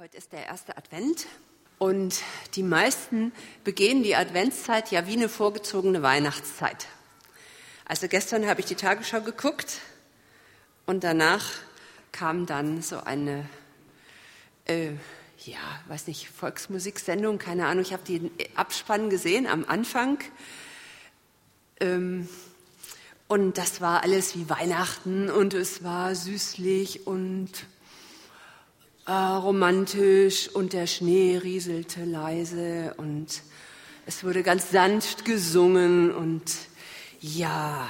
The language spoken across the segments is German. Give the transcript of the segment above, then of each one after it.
Heute ist der erste Advent und die meisten begehen die Adventszeit ja wie eine vorgezogene Weihnachtszeit. Also gestern habe ich die Tagesschau geguckt und danach kam dann so eine, Volksmusiksendung, keine Ahnung, ich habe den Abspann gesehen am Anfang und das war alles wie Weihnachten und es war süßlich und romantisch und der Schnee rieselte leise und es wurde ganz sanft gesungen und ja.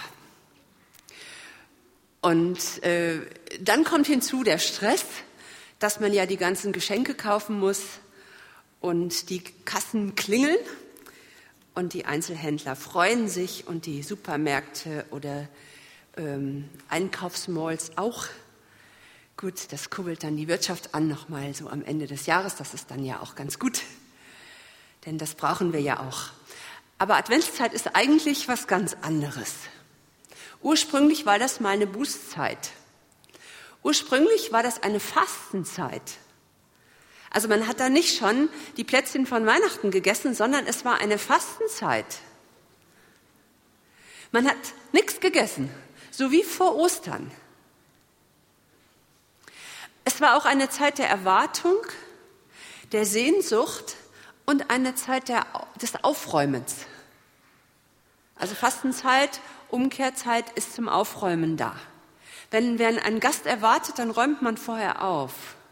Und dann kommt hinzu der Stress, dass man ja die ganzen Geschenke kaufen muss und die Kassen klingeln und die Einzelhändler freuen sich und die Supermärkte oder Einkaufsmalls auch. Gut, das kurbelt dann die Wirtschaft an, nochmal so am Ende des Jahres. Das ist dann ja auch ganz gut, denn das brauchen wir ja auch. Aber Adventszeit ist eigentlich was ganz anderes. Ursprünglich war das mal eine Bußzeit. Ursprünglich war das eine Fastenzeit. Also man hat da nicht schon die Plätzchen von Weihnachten gegessen, sondern es war eine Fastenzeit. Man hat nichts gegessen, so wie vor Ostern. Es war auch eine Zeit der Erwartung, der Sehnsucht und eine Zeit des Aufräumens. Also Fastenzeit, Umkehrzeit ist zum Aufräumen da. Wenn ein Gast erwartet, dann räumt man vorher auf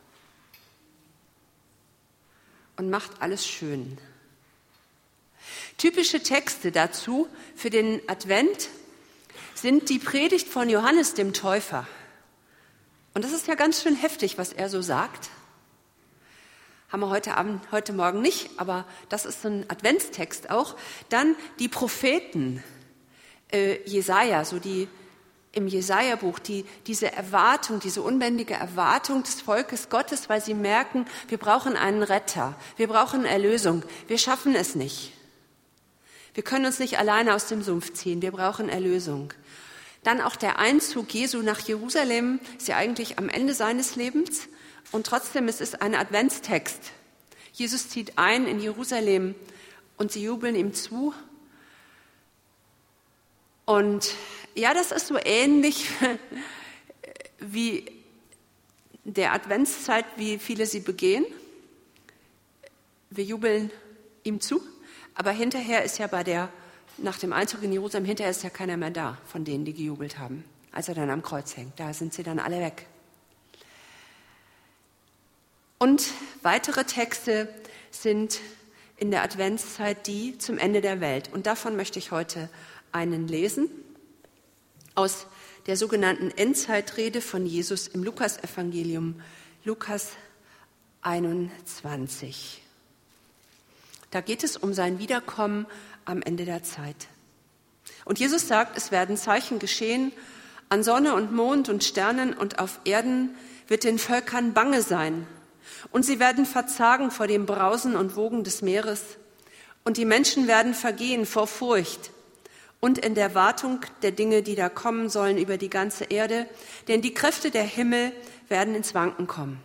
und macht alles schön. Typische Texte dazu für den Advent sind die Predigt von Johannes dem Täufer. Und das ist ja ganz schön heftig, was er so sagt. Haben wir heute Morgen nicht, aber das ist so ein Adventstext auch. Dann die Propheten, Jesaja, im Jesaja-Buch, diese Erwartung, diese unbändige Erwartung des Volkes Gottes, weil sie merken, wir brauchen einen Retter, wir brauchen Erlösung, wir schaffen es nicht. Wir können uns nicht alleine aus dem Sumpf ziehen, wir brauchen Erlösung. Dann auch der Einzug Jesu nach Jerusalem ist ja eigentlich am Ende seines Lebens und trotzdem ist es ein Adventstext. Jesus zieht ein in Jerusalem und sie jubeln ihm zu. Und ja, das ist so ähnlich wie der Adventszeit, wie viele sie begehen. Wir jubeln ihm zu, aber hinterher ist ja nach dem Einzug in Jerusalem, hinterher ist ja keiner mehr da, von denen, die gejubelt haben, als er dann am Kreuz hängt. Da sind sie dann alle weg. Und weitere Texte sind in der Adventszeit die zum Ende der Welt. Und davon möchte ich heute einen lesen, aus der sogenannten Endzeitrede von Jesus im Lukasevangelium, Lukas 21. Da geht es um sein Wiederkommen am Ende der Zeit. Und Jesus sagt, es werden Zeichen geschehen an Sonne und Mond und Sternen und auf Erden wird den Völkern bange sein. Und sie werden verzagen vor dem Brausen und Wogen des Meeres. Und die Menschen werden vergehen vor Furcht und in der Wartung der Dinge, die da kommen sollen über die ganze Erde. Denn die Kräfte der Himmel werden ins Wanken kommen.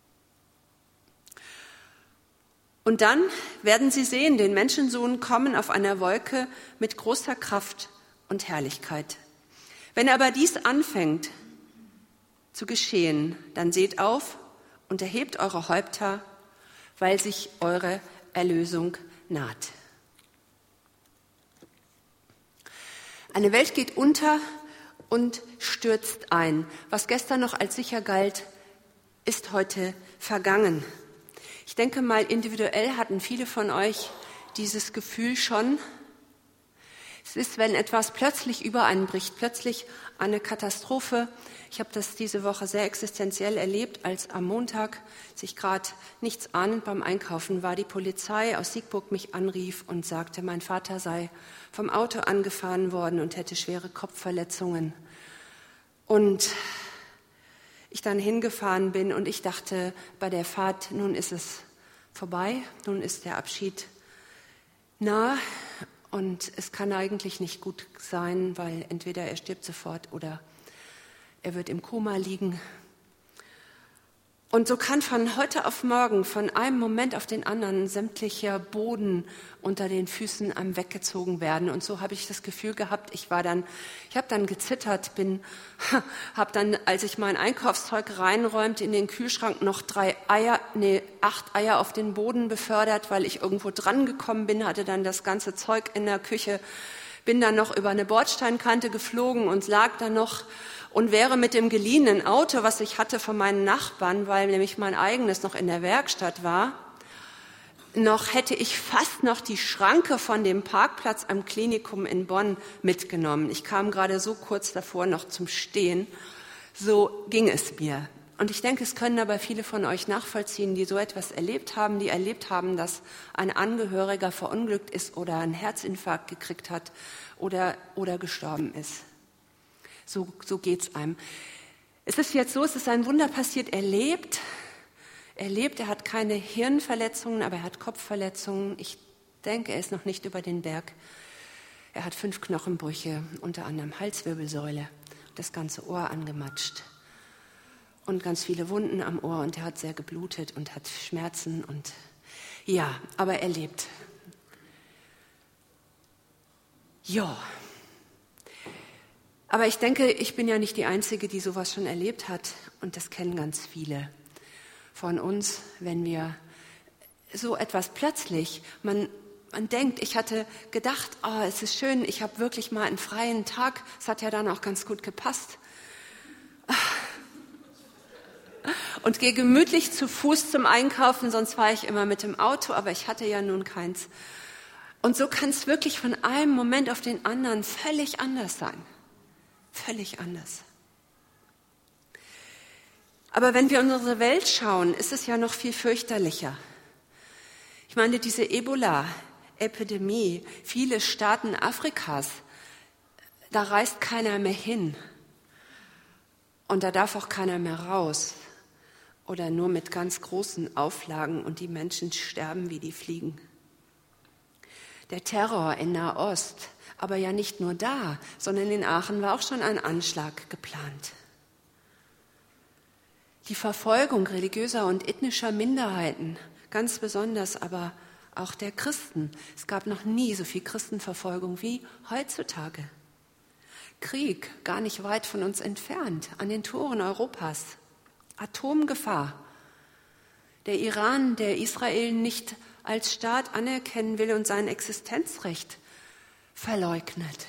Und dann werden sie sehen, den Menschensohn kommen auf einer Wolke mit großer Kraft und Herrlichkeit. Wenn aber dies anfängt zu geschehen, dann seht auf und erhebt eure Häupter, weil sich eure Erlösung naht. Eine Welt geht unter und stürzt ein. Was gestern noch als sicher galt, ist heute vergangen. Ich denke mal, individuell hatten viele von euch dieses Gefühl schon. Es ist, wenn etwas plötzlich über einen bricht, plötzlich eine Katastrophe. Ich habe das diese Woche sehr existenziell erlebt, als am Montag, als ich gerade nichts ahnend beim Einkaufen war, die Polizei aus Siegburg mich anrief und sagte, mein Vater sei vom Auto angefahren worden und hätte schwere Kopfverletzungen. Und ich dann hingefahren bin und ich dachte bei der Fahrt, nun ist es vorbei, nun ist der Abschied nah und es kann eigentlich nicht gut sein, weil entweder er stirbt sofort oder er wird im Koma liegen. Und so kann von heute auf morgen, von einem Moment auf den anderen, sämtlicher Boden unter den Füßen einem weggezogen werden. Und so habe ich das Gefühl gehabt, ich habe dann gezittert, habe dann, als ich mein Einkaufszeug reinräumte, in den Kühlschrank noch 8 Eier auf den Boden befördert, weil ich irgendwo dran gekommen bin, hatte dann das ganze Zeug in der Küche, bin dann noch über eine Bordsteinkante geflogen und lag dann noch und wäre mit dem geliehenen Auto, was ich hatte von meinen Nachbarn, weil nämlich mein eigenes noch in der Werkstatt war, hätte ich fast noch die Schranke von dem Parkplatz am Klinikum in Bonn mitgenommen. Ich kam gerade so kurz davor noch zum Stehen. So ging es mir. Und ich denke, es können aber viele von euch nachvollziehen, die so etwas erlebt haben, die erlebt haben, dass ein Angehöriger verunglückt ist oder einen Herzinfarkt gekriegt hat oder gestorben ist. So geht's einem. Es ist jetzt so, es ist ein Wunder passiert. Er lebt, er hat keine Hirnverletzungen, aber er hat Kopfverletzungen. Ich denke, er ist noch nicht über den Berg. Er hat 5 Knochenbrüche, unter anderem Halswirbelsäule, das ganze Ohr angematscht und ganz viele Wunden am Ohr und er hat sehr geblutet und hat Schmerzen und ja, aber er lebt. Ja. Aber ich denke, ich bin ja nicht die Einzige, die sowas schon erlebt hat und das kennen ganz viele von uns, wenn wir so etwas plötzlich, man denkt, ich hatte gedacht, es ist schön, ich habe wirklich mal einen freien Tag, es hat ja dann auch ganz gut gepasst und gehe gemütlich zu Fuß zum Einkaufen, sonst war ich immer mit dem Auto, aber ich hatte ja nun keins. Und so kann es wirklich von einem Moment auf den anderen völlig anders sein. Völlig anders. Aber wenn wir in unsere Welt schauen, ist es ja noch viel fürchterlicher. Ich meine, diese Ebola-Epidemie, viele Staaten Afrikas, da reist keiner mehr hin. Und da darf auch keiner mehr raus. Oder nur mit ganz großen Auflagen und die Menschen sterben wie die Fliegen. Der Terror in Nahost, aber ja nicht nur da, sondern in Aachen war auch schon ein Anschlag geplant. Die Verfolgung religiöser und ethnischer Minderheiten, ganz besonders aber auch der Christen. Es gab noch nie so viel Christenverfolgung wie heutzutage. Krieg, gar nicht weit von uns entfernt, an den Toren Europas. Atomgefahr. Der Iran, der Israel nicht als Staat anerkennen will und sein Existenzrecht verleugnet.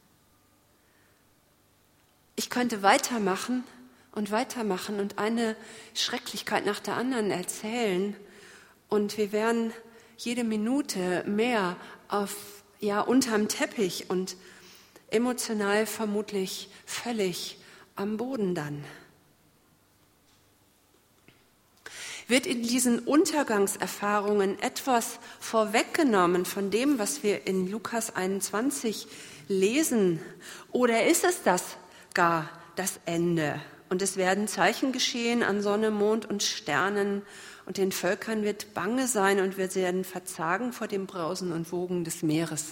Ich könnte weitermachen und eine Schrecklichkeit nach der anderen erzählen und wir wären jede Minute mehr unterm Teppich und emotional vermutlich völlig am Boden dann. Wird in diesen Untergangserfahrungen etwas vorweggenommen von dem, was wir in Lukas 21 lesen? Oder ist es gar das Ende? Und es werden Zeichen geschehen an Sonne, Mond und Sternen und den Völkern wird bange sein und wir werden verzagen vor dem Brausen und Wogen des Meeres.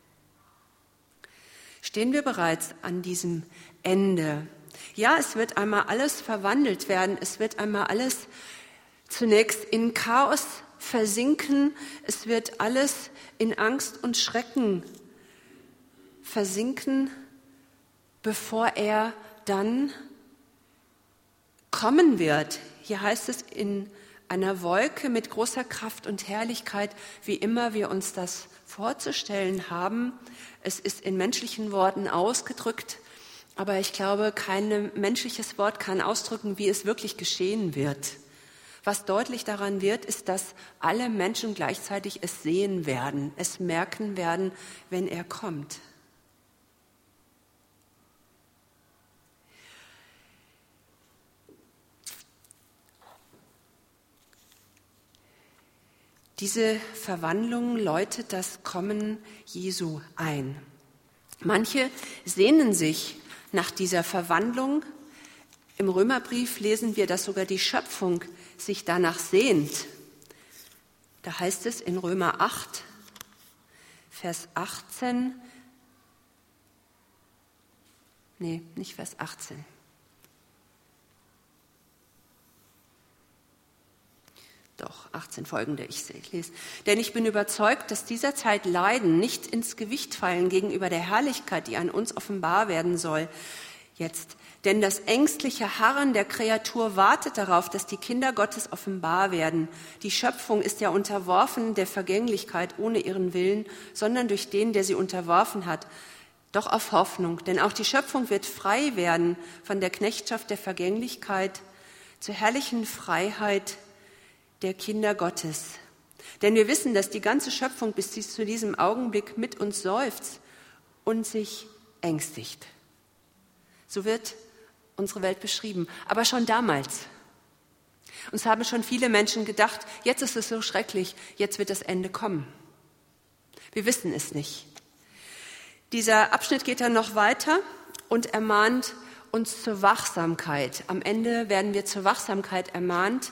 Stehen wir bereits an diesem Ende? Ja, es wird einmal alles verwandelt werden, es wird einmal alles zunächst in Chaos versinken, es wird alles in Angst und Schrecken versinken, bevor er dann kommen wird. Hier heißt es in einer Wolke mit großer Kraft und Herrlichkeit, wie immer wir uns das vorzustellen haben. Es ist in menschlichen Worten ausgedrückt, aber ich glaube, kein menschliches Wort kann ausdrücken, wie es wirklich geschehen wird. Was deutlich daran wird, ist, dass alle Menschen gleichzeitig es sehen werden, es merken werden, wenn er kommt. Diese Verwandlung läutet das Kommen Jesu ein. Manche sehnen sich nach dieser Verwandlung. Im Römerbrief lesen wir, dass sogar die Schöpfung sich danach sehnt. Da heißt es in Römer 8, Vers 18, nicht Vers 18. Doch, 18 folgende, ich lese. Denn ich bin überzeugt, dass dieser Zeit Leiden nicht ins Gewicht fallen gegenüber der Herrlichkeit, die an uns offenbar werden soll. Jetzt. Denn das ängstliche Harren der Kreatur wartet darauf, dass die Kinder Gottes offenbar werden. Die Schöpfung ist ja unterworfen der Vergänglichkeit ohne ihren Willen, sondern durch den, der sie unterworfen hat. Doch auf Hoffnung, denn auch die Schöpfung wird frei werden von der Knechtschaft der Vergänglichkeit zur herrlichen Freiheit der Kinder Gottes. Denn wir wissen, dass die ganze Schöpfung bis zu diesem Augenblick mit uns seufzt und sich ängstigt. So wird unsere Welt beschrieben. Aber schon damals. Uns haben schon viele Menschen gedacht, jetzt ist es so schrecklich, jetzt wird das Ende kommen. Wir wissen es nicht. Dieser Abschnitt geht dann noch weiter und ermahnt uns zur Wachsamkeit. Am Ende werden wir zur Wachsamkeit ermahnt,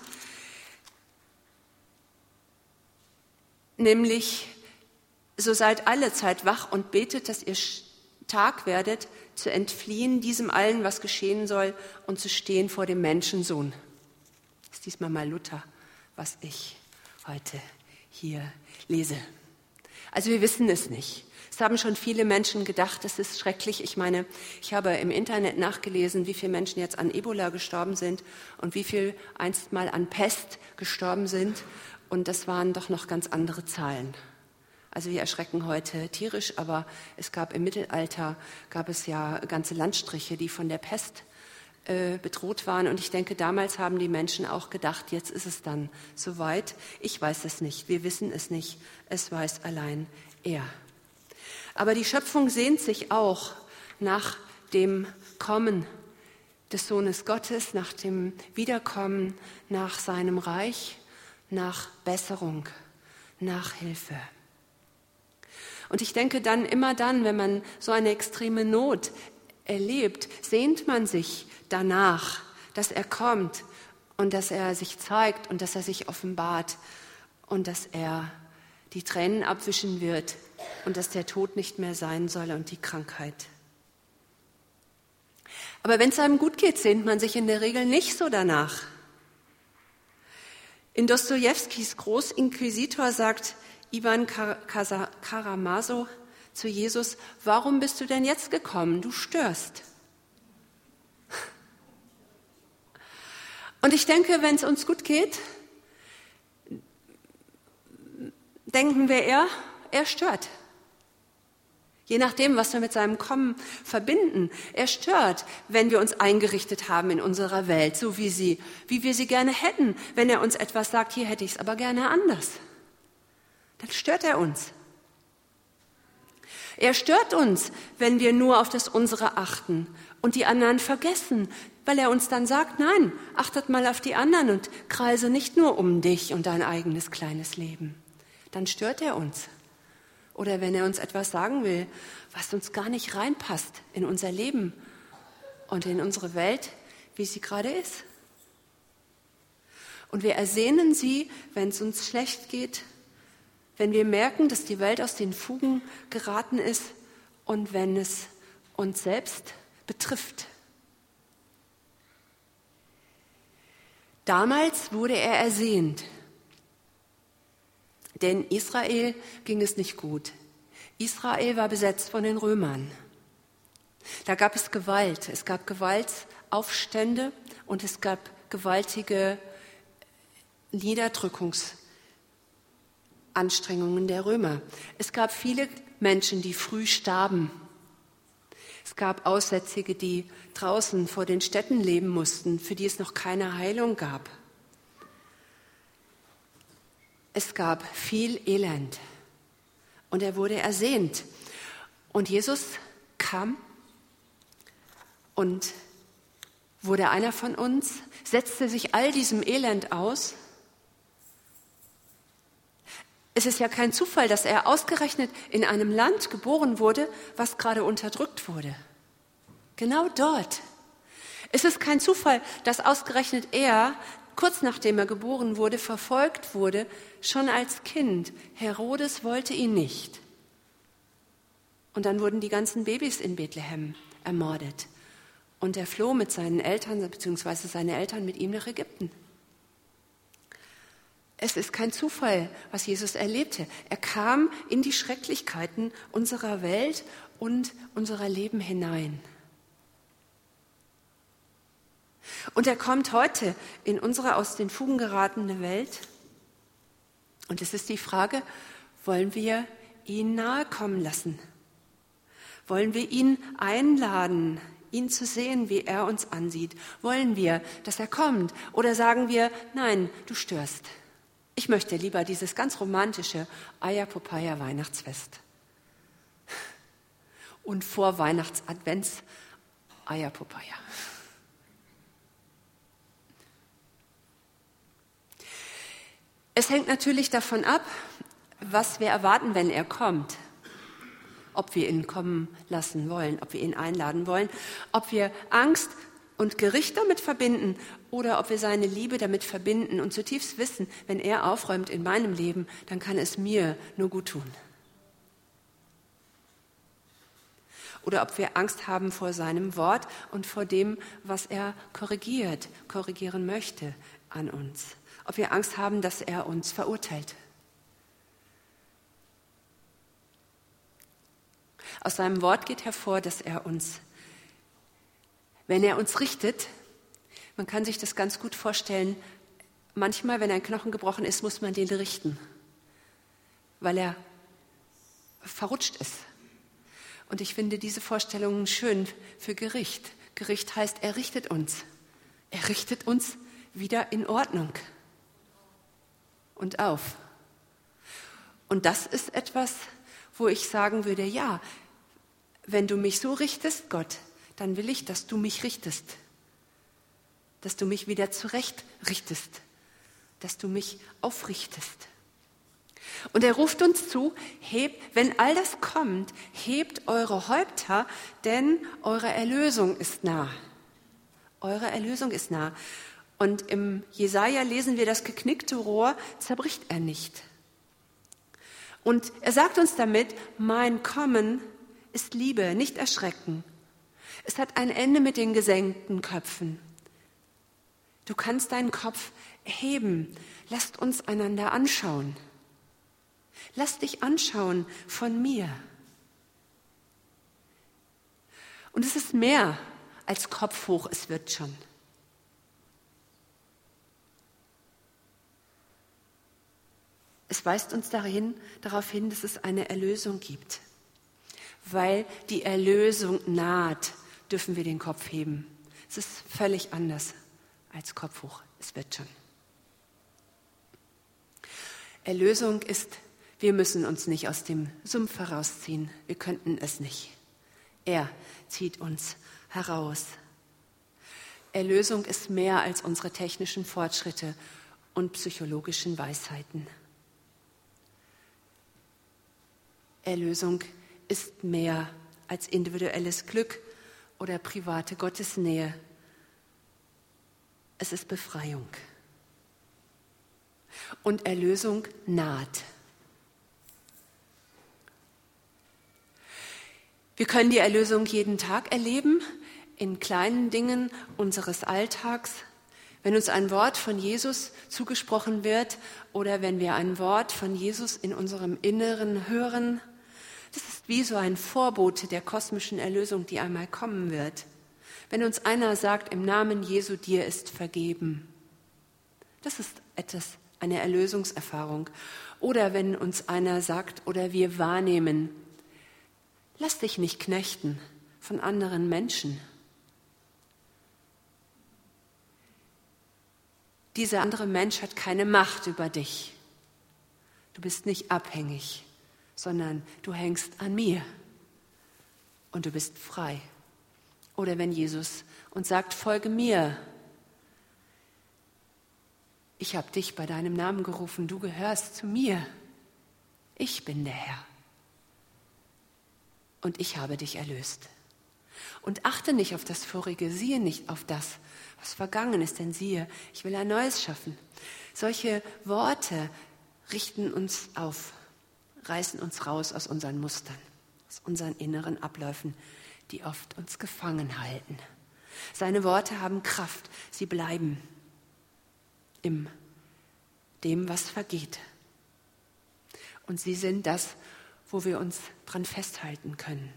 nämlich, so seid alle Zeit wach und betet, dass ihr stark werdet, zu entfliehen diesem allen, was geschehen soll, und zu stehen vor dem Menschensohn. Das ist diesmal mal Luther, was ich heute hier lese. Also wir wissen es nicht. Es haben schon viele Menschen gedacht, es ist schrecklich. Ich meine, ich habe im Internet nachgelesen, wie viele Menschen jetzt an Ebola gestorben sind und wie viel einst mal an Pest gestorben sind. Und das waren doch noch ganz andere Zahlen. Also wir erschrecken heute tierisch, aber es gab im Mittelalter, gab es ja ganze Landstriche, die von der Pest bedroht waren. Und ich denke, damals haben die Menschen auch gedacht, jetzt ist es dann soweit. Ich weiß es nicht, wir wissen es nicht, es weiß allein er. Aber die Schöpfung sehnt sich auch nach dem Kommen des Sohnes Gottes, nach dem Wiederkommen, nach seinem Reich, nach Besserung, nach Hilfe. Und ich denke dann, immer dann, wenn man so eine extreme Not erlebt, sehnt man sich danach, dass er kommt und dass er sich zeigt und dass er sich offenbart und dass er die Tränen abwischen wird und dass der Tod nicht mehr sein soll und die Krankheit. Aber wenn es einem gut geht, sehnt man sich in der Regel nicht so danach. In Dostojewskis Großinquisitor sagt Iwan Karamasow zu Jesus: Warum bist du denn jetzt gekommen? Du störst. Und ich denke, wenn es uns gut geht, denken wir er stört. Je nachdem, was wir mit seinem Kommen verbinden. Er stört, wenn wir uns eingerichtet haben in unserer Welt, so wie wir sie gerne hätten. Wenn er uns etwas sagt, hier hätte ich es aber gerne anders, dann stört er uns. Er stört uns, wenn wir nur auf das Unsere achten und die anderen vergessen, weil er uns dann sagt, nein, achtet mal auf die anderen und kreise nicht nur um dich und dein eigenes kleines Leben. Dann stört er uns. Oder wenn er uns etwas sagen will, was uns gar nicht reinpasst in unser Leben und in unsere Welt, wie sie gerade ist. Und wir ersehnen sie, wenn es uns schlecht geht, wenn wir merken, dass die Welt aus den Fugen geraten ist und wenn es uns selbst betrifft. Damals wurde er ersehnt. Denn Israel ging es nicht gut. Israel war besetzt von den Römern. Da gab es Gewalt. Es gab Gewaltaufstände und es gab gewaltige Niederdrückungsanstrengungen der Römer. Es gab viele Menschen, die früh starben. Es gab Aussätzige, die draußen vor den Städten leben mussten, für die es noch keine Heilung gab. Es gab viel Elend und er wurde ersehnt. Und Jesus kam und wurde einer von uns, setzte sich all diesem Elend aus. Es ist ja kein Zufall, dass er ausgerechnet in einem Land geboren wurde, was gerade unterdrückt wurde. Genau dort. Es ist kein Zufall, dass ausgerechnet er, kurz nachdem er geboren wurde, verfolgt wurde, schon als Kind. Herodes wollte ihn nicht. Und dann wurden die ganzen Babys in Bethlehem ermordet. Und er floh mit seinen Eltern, beziehungsweise seine Eltern mit ihm nach Ägypten. Es ist kein Zufall, was Jesus erlebte. Er kam in die Schrecklichkeiten unserer Welt und unserer Leben hinein. Und er kommt heute in unsere aus den Fugen geratene Welt. Und es ist die Frage, wollen wir ihn nahe kommen lassen? Wollen wir ihn einladen, ihn zu sehen, wie er uns ansieht? Wollen wir, dass er kommt? Oder sagen wir, nein, du störst. Ich möchte lieber dieses ganz romantische Eierpopeia-Weihnachtsfest. Und vor Weihnachtsadvents Eierpopeia. Es hängt natürlich davon ab, was wir erwarten, wenn er kommt. Ob wir ihn kommen lassen wollen, ob wir ihn einladen wollen, ob wir Angst und Gericht damit verbinden oder ob wir seine Liebe damit verbinden und zutiefst wissen, wenn er aufräumt in meinem Leben, dann kann es mir nur gut tun. Oder ob wir Angst haben vor seinem Wort und vor dem, was er korrigieren möchte an uns. Ob wir Angst haben, dass er uns verurteilt. Aus seinem Wort geht hervor, dass er uns, wenn er uns richtet, man kann sich das ganz gut vorstellen, manchmal, wenn ein Knochen gebrochen ist, muss man den richten, weil er verrutscht ist. Und ich finde diese Vorstellungen schön für Gericht. Gericht heißt, er richtet uns. Er richtet uns wieder in Ordnung und auf. Und das ist etwas, wo ich sagen würde, ja, wenn du mich so richtest, Gott, dann will ich, dass du mich richtest. Dass du mich wieder zurecht richtest. Dass du mich aufrichtest. Und er ruft uns zu, wenn all das kommt, hebt eure Häupter, denn eure Erlösung ist nah. Eure Erlösung ist nah. Und im Jesaja lesen wir, das geknickte Rohr zerbricht er nicht. Und er sagt uns damit, mein Kommen ist Liebe, nicht Erschrecken. Es hat ein Ende mit den gesenkten Köpfen. Du kannst deinen Kopf heben. Lasst uns einander anschauen. Lass dich anschauen von mir. Und es ist mehr als Kopf hoch, es wird schon. Es weist uns darauf hin, dass es eine Erlösung gibt. Weil die Erlösung naht, dürfen wir den Kopf heben. Es ist völlig anders als Kopf hoch. Es wird schon. Erlösung ist, wir müssen uns nicht aus dem Sumpf herausziehen. Wir könnten es nicht. Er zieht uns heraus. Erlösung ist mehr als unsere technischen Fortschritte und psychologischen Weisheiten. Erlösung ist mehr als individuelles Glück oder private Gottesnähe. Es ist Befreiung. Und Erlösung naht. Wir können die Erlösung jeden Tag erleben, in kleinen Dingen unseres Alltags. Wenn uns ein Wort von Jesus zugesprochen wird oder wenn wir ein Wort von Jesus in unserem Inneren hören, das ist wie so ein Vorbote der kosmischen Erlösung, die einmal kommen wird. Wenn uns einer sagt, im Namen Jesu, dir ist vergeben. Das ist eine Erlösungserfahrung. Oder wenn uns einer sagt oder wir wahrnehmen, lass dich nicht knechten von anderen Menschen. Dieser andere Mensch hat keine Macht über dich. Du bist nicht abhängig, sondern du hängst an mir und du bist frei. Oder wenn Jesus uns sagt, folge mir. Ich habe dich bei deinem Namen gerufen, du gehörst zu mir. Ich bin der Herr. Und ich habe dich erlöst. Und achte nicht auf das Vorige, siehe nicht auf das, was vergangen ist, denn siehe, ich will ein Neues schaffen. Solche Worte richten uns auf, reißen uns raus aus unseren Mustern, aus unseren inneren Abläufen, die oft uns gefangen halten. Seine Worte haben Kraft, sie bleiben im dem, was vergeht. Und sie sind das, wo wir uns dran festhalten können.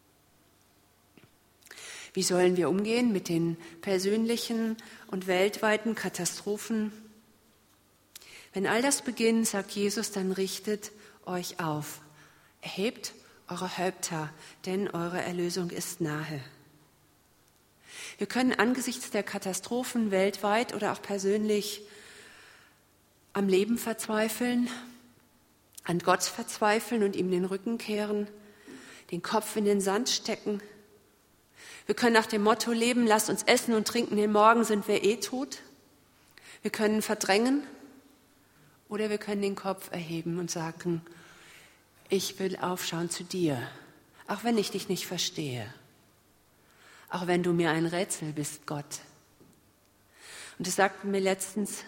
Wie sollen wir umgehen mit den persönlichen und weltweiten Katastrophen? Wenn all das beginnt, sagt Jesus, dann richtet euch auf. Erhebt eure Häupter, denn eure Erlösung ist nahe. Wir können angesichts der Katastrophen weltweit oder auch persönlich am Leben verzweifeln, an Gott verzweifeln und ihm den Rücken kehren, den Kopf in den Sand stecken. Wir können nach dem Motto leben, lasst uns essen und trinken, denn morgen sind wir tot. Wir können verdrängen oder wir können den Kopf erheben und sagen, ich will aufschauen zu dir, auch wenn ich dich nicht verstehe, auch wenn du mir ein Rätsel bist, Gott. Und es sagte mir letztens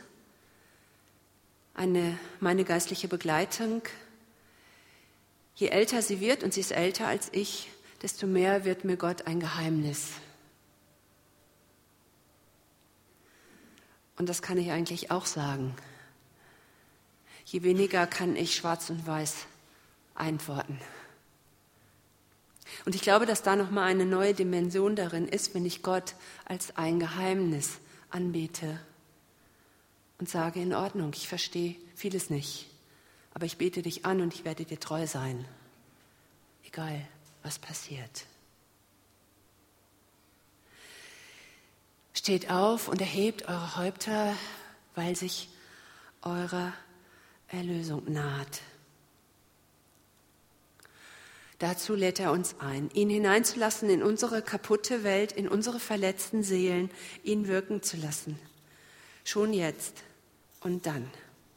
meine geistliche Begleitung, je älter sie wird, und sie ist älter als ich, desto mehr wird mir Gott ein Geheimnis. Und das kann ich eigentlich auch sagen. Je weniger kann ich schwarz und weiß antworten. Und ich glaube, dass da nochmal eine neue Dimension darin ist, wenn ich Gott als ein Geheimnis anbete und sage, in Ordnung, ich verstehe vieles nicht, aber ich bete dich an und ich werde dir treu sein, egal was passiert. Steht auf und erhebt eure Häupter, weil sich eure Erlösung naht. Dazu lädt er uns ein, ihn hineinzulassen in unsere kaputte Welt, in unsere verletzten Seelen, ihn wirken zu lassen. Schon jetzt und dann.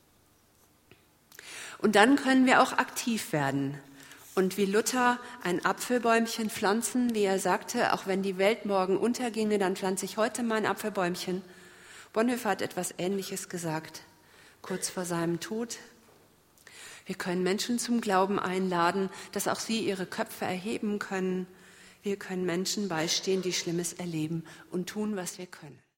Und dann können wir auch aktiv werden und wie Luther ein Apfelbäumchen pflanzen, wie er sagte, auch wenn die Welt morgen unterginge, dann pflanze ich heute mein Apfelbäumchen. Bonhoeffer hat etwas Ähnliches gesagt, kurz vor seinem Tod. Wir können Menschen zum Glauben einladen, dass auch sie ihre Köpfe erheben können. Wir können Menschen beistehen, die Schlimmes erleben und tun, was wir können.